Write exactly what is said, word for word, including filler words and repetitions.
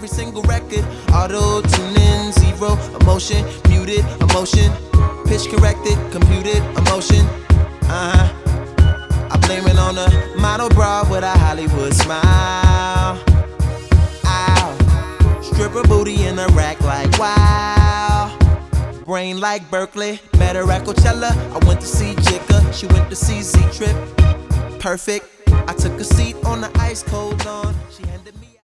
every single record. Auto tuning, zero emotion, muted emotion, pitch corrected, computed emotion. Uh huh. I blame it on a model bra with a Hollywood smile. Ow. Stripper booty in a rack like wow. Brain like Berkeley, met her at Coachella. I went to see Jigga, she went to see Z-Trip. Perfect. I took a seat on the ice cold lawn. She handed me